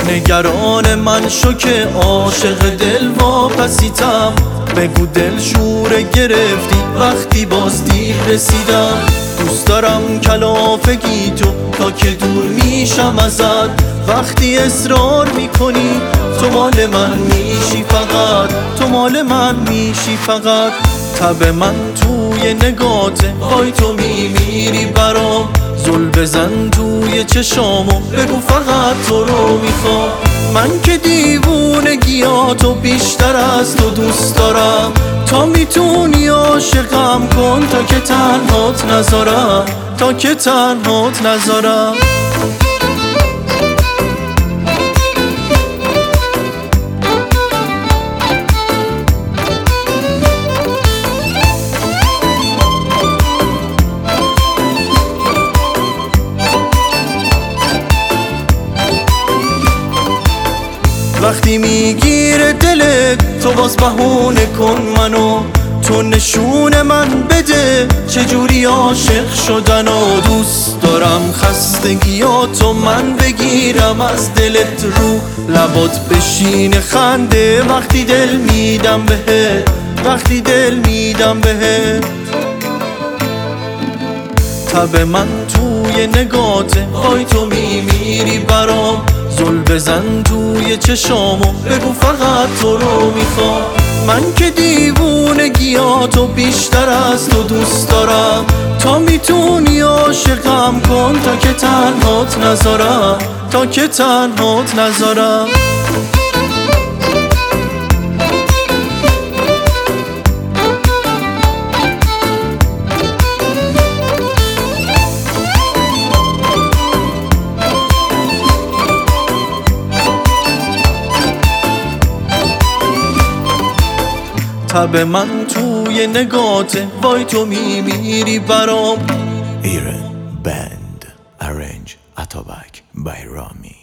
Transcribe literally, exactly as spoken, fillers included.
نگران من شو که عاشق دل واپسیتم. بگو دل شوره گرفتی وقتی باز دیر رسیدم. دوست دارم کلافگی تو تا که دور میشم ازت. وقتی اصرار میکنی تو مال من میشی فقط، تو مال من میشی فقط. تب من توی نگاته، وای تو میمیری برام. زل بزن توی چشامو بگو فقط تو رو میخوام. من که دیوونگیاتو بیشتر از تو دوست دارم. تا میتونی عاشقم کن تا که تنهات نذارم، تا که تنهات نذارم. وقتی میگیره دلت تو باز بهونه کن منو. تو نشون من بده چجوری عاشق شدن. و دوست دارم خستگیاتو من بگیرم از دلت. رو لبات بشین خنده وقتی دل میدم بهت، وقتی دل میدم بهت. تب من توی نگاته، وای تو میمیری برام. زل بزن توی چشامو بگو فقط تو رو میخوام. من که دیوونگیاتو بیشتر از تو دوست دارم. تا میتونی عاشقم کن تا که تنهات نذارم، تا که تنهات نذارم. تب من توی نگاته، وای تو میمیری برام. Iran Band Arrange Atabak by Rami.